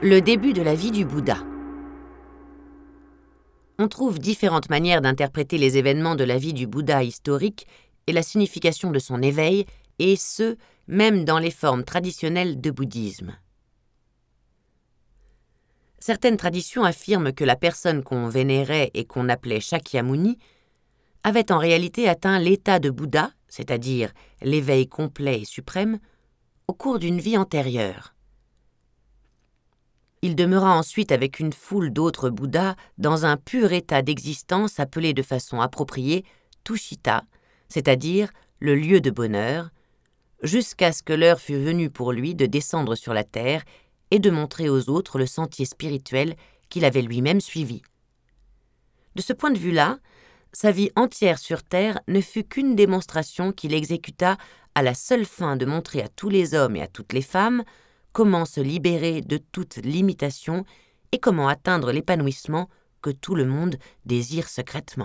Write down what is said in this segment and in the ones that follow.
Le début de la vie du Bouddha. On trouve différentes manières d'interpréter les événements de la vie du Bouddha historique et la signification de son éveil, et ce, même dans les formes traditionnelles de bouddhisme. Certaines traditions affirment que la personne qu'on vénérait et qu'on appelait Shakyamuni avait en réalité atteint l'état de Bouddha, c'est-à-dire l'éveil complet et suprême, au cours d'une vie antérieure. Il demeura ensuite avec une foule d'autres Bouddhas dans un pur état d'existence appelé de façon appropriée Tushita, c'est-à-dire le lieu de bonheur, jusqu'à ce que l'heure fût venue pour lui de descendre sur la terre et de montrer aux autres le sentier spirituel qu'il avait lui-même suivi. De ce point de vue-là, sa vie entière sur terre ne fut qu'une démonstration qu'il exécuta à la seule fin de montrer à tous les hommes et à toutes les femmes comment se libérer de toute limitation et comment atteindre l'épanouissement que tout le monde désire secrètement.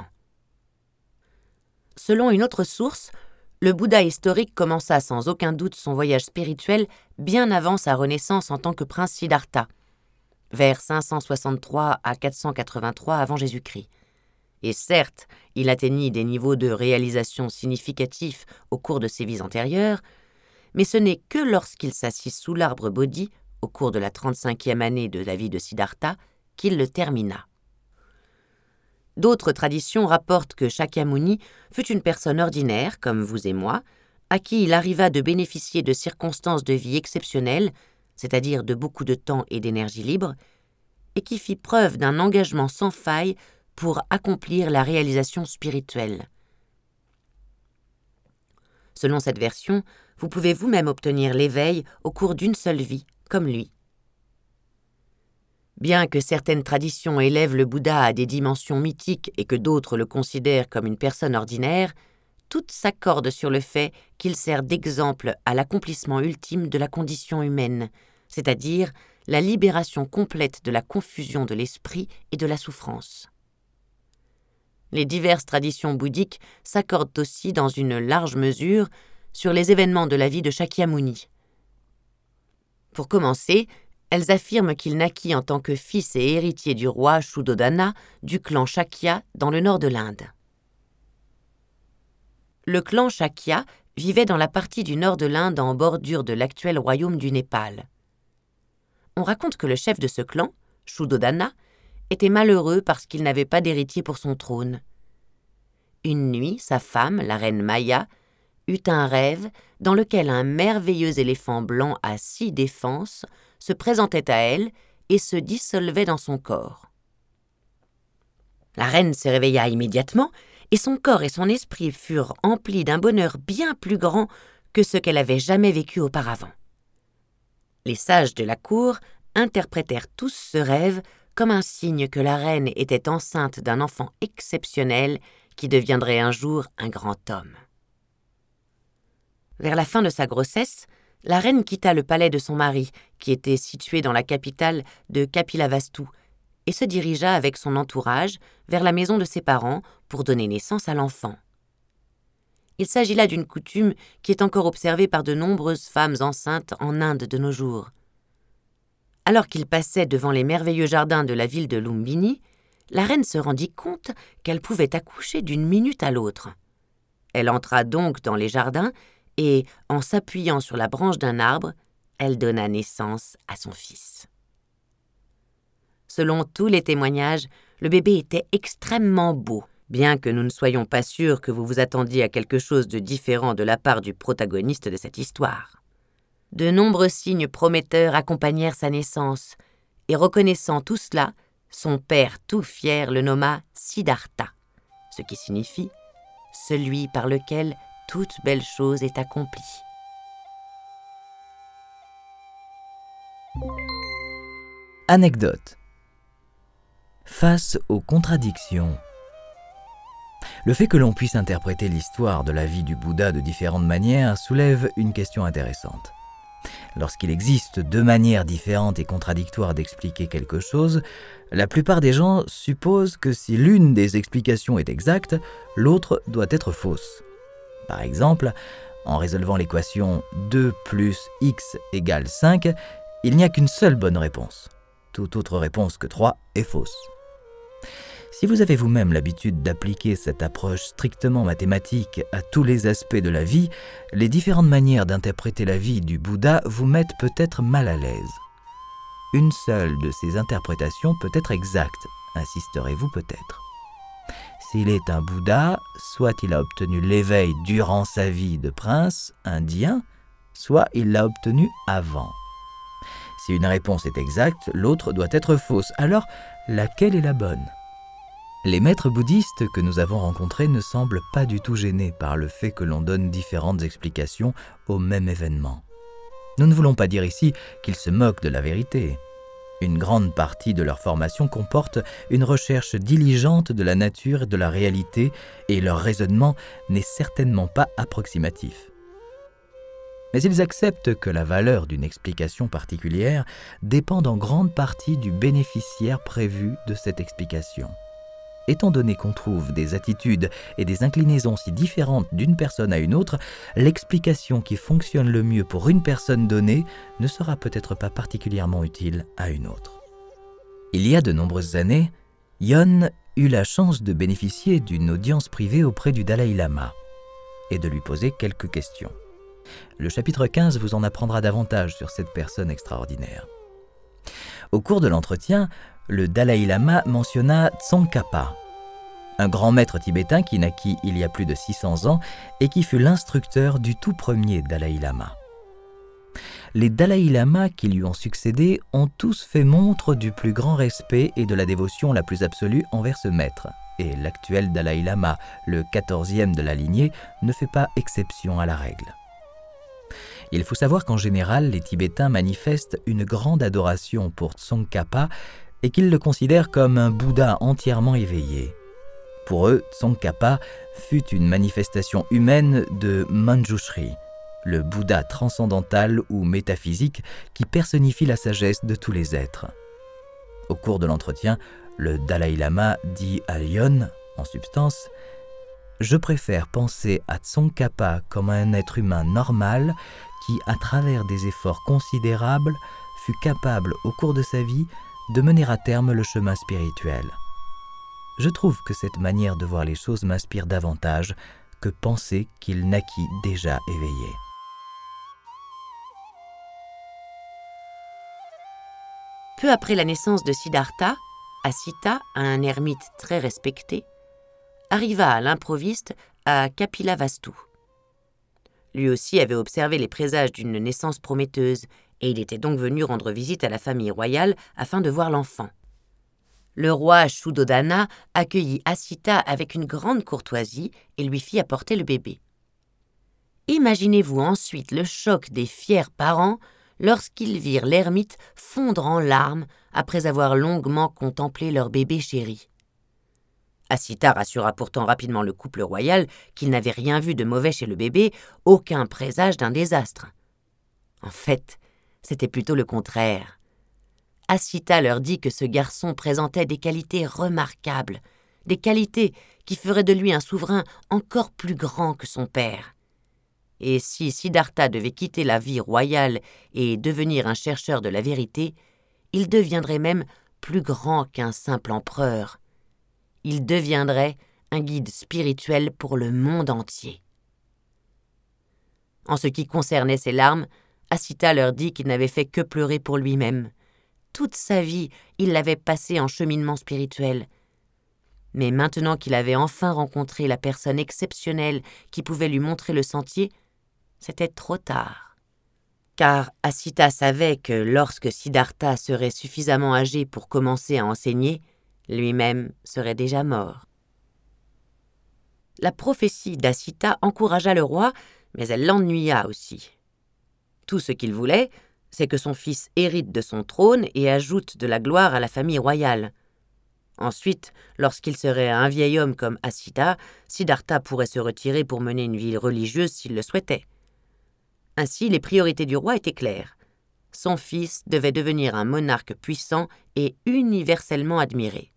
Selon une autre source, le Bouddha historique commença sans aucun doute son voyage spirituel bien avant sa renaissance en tant que prince Siddhartha, vers 563 à 483 avant Jésus-Christ. Et certes, il atteignit des niveaux de réalisation significatifs au cours de ses vies antérieures, mais ce n'est que lorsqu'il s'assit sous l'arbre Bodhi, au cours de la 35e année de la vie de Siddhartha, qu'il le termina. D'autres traditions rapportent que Shakyamuni fut une personne ordinaire, comme vous et moi, à qui il arriva de bénéficier de circonstances de vie exceptionnelles, c'est-à-dire de beaucoup de temps et d'énergie libre, et qui fit preuve d'un engagement sans faille pour accomplir la réalisation spirituelle. Selon cette version, vous pouvez vous-même obtenir l'éveil au cours d'une seule vie, comme lui. Bien que certaines traditions élèvent le Bouddha à des dimensions mythiques et que d'autres le considèrent comme une personne ordinaire, toutes s'accordent sur le fait qu'il sert d'exemple à l'accomplissement ultime de la condition humaine, c'est-à-dire la libération complète de la confusion de l'esprit et de la souffrance. Les diverses traditions bouddhiques s'accordent aussi dans une large mesure sur les événements de la vie de Shakyamuni. Pour commencer, elles affirment qu'il naquit en tant que fils et héritier du roi Shuddhodana du clan Shakya dans le nord de l'Inde. Le clan Shakya vivait dans la partie du nord de l'Inde en bordure de l'actuel royaume du Népal. On raconte que le chef de ce clan, Shuddhodana, était malheureux parce qu'il n'avait pas d'héritier pour son trône. Une nuit, sa femme, la reine Maya, eut un rêve dans lequel un merveilleux éléphant blanc à 6 défenses se présentait à elle et se dissolvait dans son corps. La reine se réveilla immédiatement et son corps et son esprit furent emplis d'un bonheur bien plus grand que ce qu'elle avait jamais vécu auparavant. Les sages de la cour interprétèrent tous ce rêve comme un signe que la reine était enceinte d'un enfant exceptionnel qui deviendrait un jour un grand homme. Vers la fin de sa grossesse, la reine quitta le palais de son mari, qui était situé dans la capitale de Kapilavastu, et se dirigea avec son entourage vers la maison de ses parents pour donner naissance à l'enfant. Il s'agit là d'une coutume qui est encore observée par de nombreuses femmes enceintes en Inde de nos jours. Alors qu'il passait devant les merveilleux jardins de la ville de Lumbini, la reine se rendit compte qu'elle pouvait accoucher d'une minute à l'autre. Elle entra donc dans les jardins et, en s'appuyant sur la branche d'un arbre, elle donna naissance à son fils. Selon tous les témoignages, le bébé était extrêmement beau, bien que nous ne soyons pas sûrs que vous vous attendiez à quelque chose de différent de la part du protagoniste de cette histoire. De nombreux signes prometteurs accompagnèrent sa naissance, et reconnaissant tout cela, son père tout fier le nomma Siddhartha, ce qui signifie « celui par lequel toute belle chose est accomplie ». Anecdote. Face aux contradictions. Le fait que l'on puisse interpréter l'histoire de la vie du Bouddha de différentes manières soulève une question intéressante. Lorsqu'il existe 2 manières différentes et contradictoires d'expliquer quelque chose, la plupart des gens supposent que si l'une des explications est exacte, l'autre doit être fausse. Par exemple, en résolvant l'équation 2 plus x égale 5, il n'y a qu'une seule bonne réponse. Toute autre réponse que 3 est fausse. Si vous avez vous-même l'habitude d'appliquer cette approche strictement mathématique à tous les aspects de la vie, les différentes manières d'interpréter la vie du Bouddha vous mettent peut-être mal à l'aise. Une seule de ces interprétations peut être exacte, insisterez-vous peut-être. S'il est un Bouddha, soit il a obtenu l'éveil durant sa vie de prince indien, soit il l'a obtenu avant. Si une réponse est exacte, l'autre doit être fausse. Alors, laquelle est la bonne ? Les maîtres bouddhistes que nous avons rencontrés ne semblent pas du tout gênés par le fait que l'on donne différentes explications au même événement. Nous ne voulons pas dire ici qu'ils se moquent de la vérité. Une grande partie de leur formation comporte une recherche diligente de la nature et de la réalité, et leur raisonnement n'est certainement pas approximatif. Mais ils acceptent que la valeur d'une explication particulière dépend en grande partie du bénéficiaire prévu de cette explication. Étant donné qu'on trouve des attitudes et des inclinaisons si différentes d'une personne à une autre, l'explication qui fonctionne le mieux pour une personne donnée ne sera peut-être pas particulièrement utile à une autre. Il y a de nombreuses années, Yon eut la chance de bénéficier d'une audience privée auprès du Dalai Lama et de lui poser quelques questions. Le chapitre 15 vous en apprendra davantage sur cette personne extraordinaire. Au cours de l'entretien, le Dalai Lama mentionna Tsongkhapa, un grand maître tibétain qui naquit il y a plus de 600 ans et qui fut l'instructeur du tout premier Dalai Lama. Les Dalai Lama qui lui ont succédé ont tous fait montre du plus grand respect et de la dévotion la plus absolue envers ce maître, et l'actuel Dalai Lama, le 14e de la lignée, ne fait pas exception à la règle. Il faut savoir qu'en général, les Tibétains manifestent une grande adoration pour Tsongkhapa et qu'ils le considèrent comme un Bouddha entièrement éveillé. Pour eux, Tsongkhapa fut une manifestation humaine de Manjushri, le Bouddha transcendantal ou métaphysique qui personnifie la sagesse de tous les êtres. Au cours de l'entretien, le Dalai Lama dit à Yon, en substance, « Je préfère penser à Tsongkhapa comme un être humain normal qui, à travers des efforts considérables, fut capable au cours de sa vie de mener à terme le chemin spirituel. Je trouve que cette manière de voir les choses m'inspire davantage que penser qu'il naquit déjà éveillé. » Peu après la naissance de Siddhartha, Asita, un ermite très respecté, arriva à l'improviste à Kapilavastu. Lui aussi avait observé les présages d'une naissance prometteuse, et il était donc venu rendre visite à la famille royale afin de voir l'enfant. Le roi Shuddhodana accueillit Asita avec une grande courtoisie et lui fit apporter le bébé. Imaginez-vous ensuite le choc des fiers parents lorsqu'ils virent l'ermite fondre en larmes après avoir longuement contemplé leur bébé chéri. Asita rassura pourtant rapidement le couple royal qu'il n'avait rien vu de mauvais chez le bébé, aucun présage d'un désastre. En fait, c'était plutôt le contraire. Asita leur dit que ce garçon présentait des qualités remarquables, des qualités qui feraient de lui un souverain encore plus grand que son père. Et si Siddhartha devait quitter la vie royale et devenir un chercheur de la vérité, il deviendrait même plus grand qu'un simple empereur. Il deviendrait un guide spirituel pour le monde entier. En ce qui concernait ses larmes, Asita leur dit qu'il n'avait fait que pleurer pour lui-même. Toute sa vie, il l'avait passée en cheminement spirituel. Mais maintenant qu'il avait enfin rencontré la personne exceptionnelle qui pouvait lui montrer le sentier, c'était trop tard. Car Asita savait que lorsque Siddhartha serait suffisamment âgé pour commencer à enseigner, lui-même serait déjà mort. La prophétie d'Asita encouragea le roi, mais elle l'ennuya aussi. Tout ce qu'il voulait, c'est que son fils hérite de son trône et ajoute de la gloire à la famille royale. Ensuite, lorsqu'il serait un vieil homme comme Asita, Siddhartha pourrait se retirer pour mener une vie religieuse s'il le souhaitait. Ainsi, les priorités du roi étaient claires. Son fils devait devenir un monarque puissant et universellement admiré.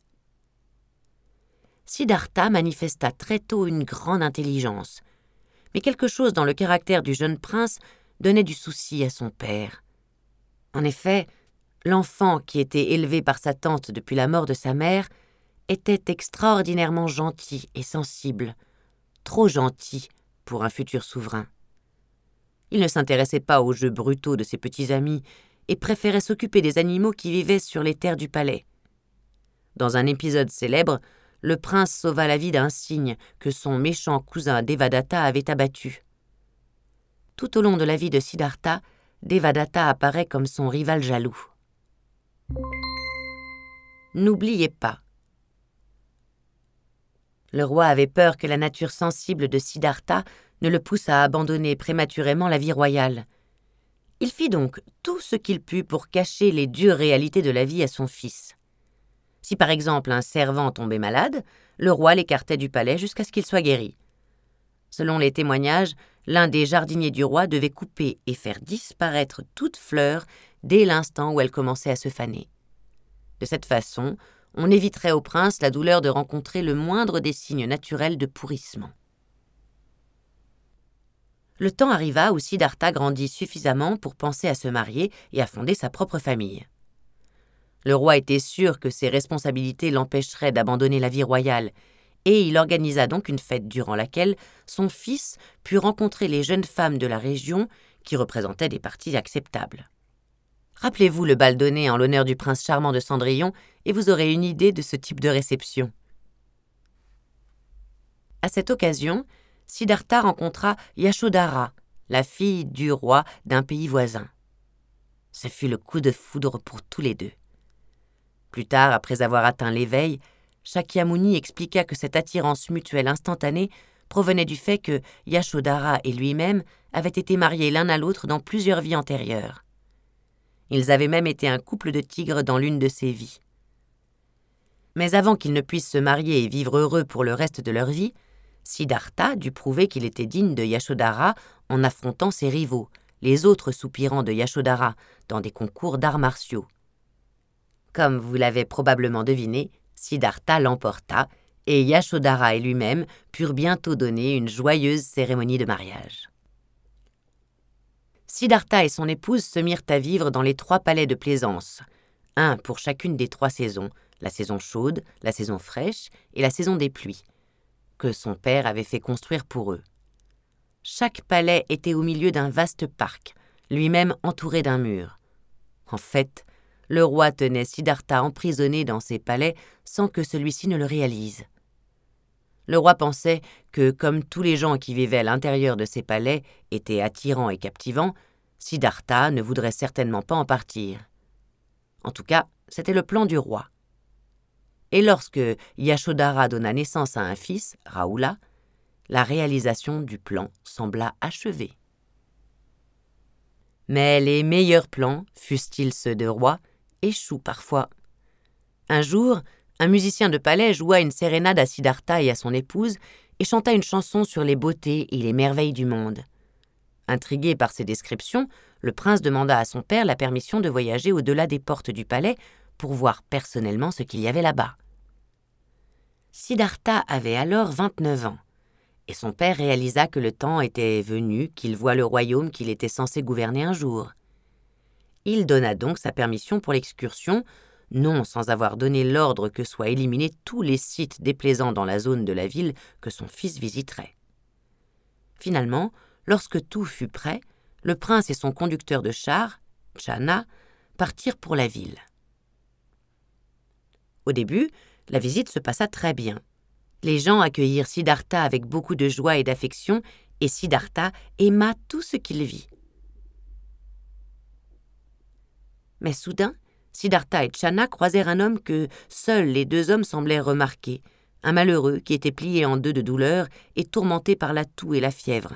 Siddhartha manifesta très tôt une grande intelligence, mais quelque chose dans le caractère du jeune prince donnait du souci à son père. En effet, L'enfant, qui était élevé par sa tante depuis la mort de sa mère, était extraordinairement gentil et sensible, trop gentil pour un futur souverain. Il ne s'intéressait pas aux jeux brutaux de ses petits amis et préférait s'occuper des animaux qui vivaient sur les terres du palais. Dans un épisode célèbre, le prince sauva la vie d'un cygne que son méchant cousin Devadatta avait abattu. Tout au long de la vie de Siddhartha, Devadatta apparaît comme son rival jaloux. N'oubliez pas. Le roi avait peur que la nature sensible de Siddhartha ne le pousse à abandonner prématurément la vie royale. Il fit donc tout ce qu'il put pour cacher les dures réalités de la vie à son fils. Si par exemple un servant tombait malade, le roi l'écartait du palais jusqu'à ce qu'il soit guéri. Selon les témoignages, l'un des jardiniers du roi devait couper et faire disparaître toute fleur dès l'instant où elle commençait à se faner. De cette façon, on éviterait au prince la douleur de rencontrer le moindre des signes naturels de pourrissement. Le temps arriva où Siddhartha grandit suffisamment pour penser à se marier et à fonder sa propre famille. Le roi était sûr que ses responsabilités l'empêcheraient d'abandonner la vie royale, et il organisa donc une fête durant laquelle son fils put rencontrer les jeunes femmes de la région qui représentaient des parties acceptables. Rappelez-vous le bal donné en l'honneur du prince charmant de Cendrillon et vous aurez une idée de ce type de réception. À cette occasion, Siddhartha rencontra Yashodhara, la fille du roi d'un pays voisin. Ce fut le coup de foudre pour tous les deux. Plus tard, après avoir atteint l'éveil, Shakyamuni expliqua que cette attirance mutuelle instantanée provenait du fait que Yashodhara et lui-même avaient été mariés l'un à l'autre dans plusieurs vies antérieures. Ils avaient même été un couple de tigres dans l'une de ces vies. Mais avant qu'ils ne puissent se marier et vivre heureux pour le reste de leur vie, Siddhartha dut prouver qu'il était digne de Yashodhara en affrontant ses rivaux, les autres soupirants de Yashodhara, dans des concours d'arts martiaux. Comme vous l'avez probablement deviné, Siddhartha l'emporta et Yashodhara et lui-même purent bientôt donner une joyeuse cérémonie de mariage. Siddhartha et son épouse se mirent à vivre dans les 3 palais de plaisance, un pour chacune des 3 saisons, la saison chaude, la saison fraîche et la saison des pluies, que son père avait fait construire pour eux. Chaque palais était au milieu d'un vaste parc, lui-même entouré d'un mur. En fait, le roi tenait Siddhartha emprisonné dans ses palais sans que celui-ci ne le réalise. Le roi pensait que, comme tous les gens qui vivaient à l'intérieur de ces palais étaient attirants et captivants, Siddhartha ne voudrait certainement pas en partir. En tout cas, c'était le plan du roi. Et lorsque Yashodhara donna naissance à un fils, Rahula, la réalisation du plan sembla achevée. Mais les meilleurs plans, fussent-ils ceux de roi, échouent parfois. Un jour, un musicien de palais joua une sérénade à Siddhartha et à son épouse et chanta une chanson sur les beautés et les merveilles du monde. Intrigué par ces descriptions, le prince demanda à son père la permission de voyager au-delà des portes du palais pour voir personnellement ce qu'il y avait là-bas. Siddhartha avait alors 29 ans, et son père réalisa que le temps était venu qu'il voie le royaume qu'il était censé gouverner un jour. Il donna donc sa permission pour l'excursion, non sans avoir donné l'ordre que soient éliminés tous les sites déplaisants dans la zone de la ville que son fils visiterait. Finalement, lorsque tout fut prêt, le prince et son conducteur de char, Channa, partirent pour la ville. Au début, la visite se passa très bien. Les gens accueillirent Siddhartha avec beaucoup de joie et d'affection, et Siddhartha aima tout ce qu'il vit. Mais soudain, Siddhartha et Channa croisèrent un homme que seuls les 2 hommes semblaient remarquer, un malheureux qui était plié en 2 de douleur et tourmenté par la toux et la fièvre.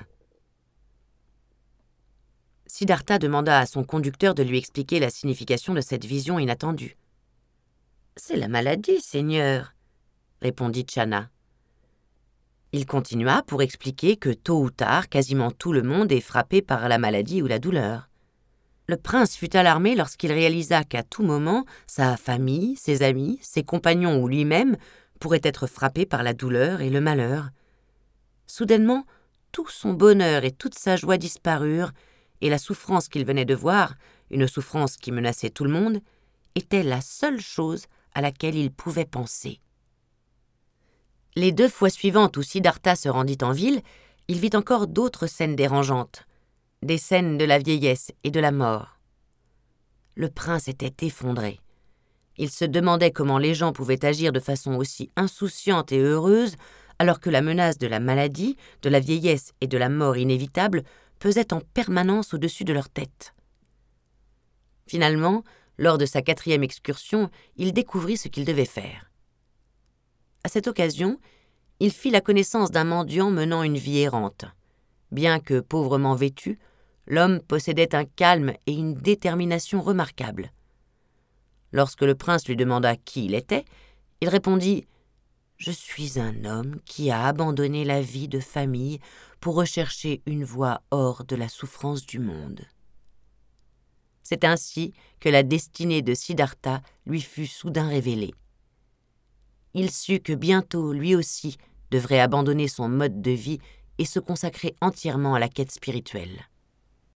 Siddhartha demanda à son conducteur de lui expliquer la signification de cette vision inattendue. « C'est la maladie, Seigneur, » répondit Channa. Il continua pour expliquer que tôt ou tard, quasiment tout le monde est frappé par la maladie ou la douleur. Le prince fut alarmé lorsqu'il réalisa qu'à tout moment, sa famille, ses amis, ses compagnons ou lui-même pourraient être frappés par la douleur et le malheur. Soudainement, tout son bonheur et toute sa joie disparurent, et la souffrance qu'il venait de voir, une souffrance qui menaçait tout le monde, était la seule chose à laquelle il pouvait penser. Les 2 fois suivantes où Siddhartha se rendit en ville, il vit encore d'autres scènes dérangeantes, des scènes de la vieillesse et de la mort. Le prince était effondré. Il se demandait comment les gens pouvaient agir de façon aussi insouciante et heureuse alors que la menace de la maladie, de la vieillesse et de la mort inévitable pesait en permanence au-dessus de leur tête. Finalement, lors de sa 4e excursion, il découvrit ce qu'il devait faire. À cette occasion, il fit la connaissance d'un mendiant menant une vie errante. Bien que pauvrement vêtu, l'homme possédait un calme et une détermination remarquables. Lorsque le prince lui demanda qui il était, il répondit « Je suis un homme qui a abandonné la vie de famille pour rechercher une voie hors de la souffrance du monde. » C'est ainsi que la destinée de Siddhartha lui fut soudain révélée. Il sut que bientôt, lui aussi, devrait abandonner son mode de vie et se consacrer entièrement à la quête spirituelle.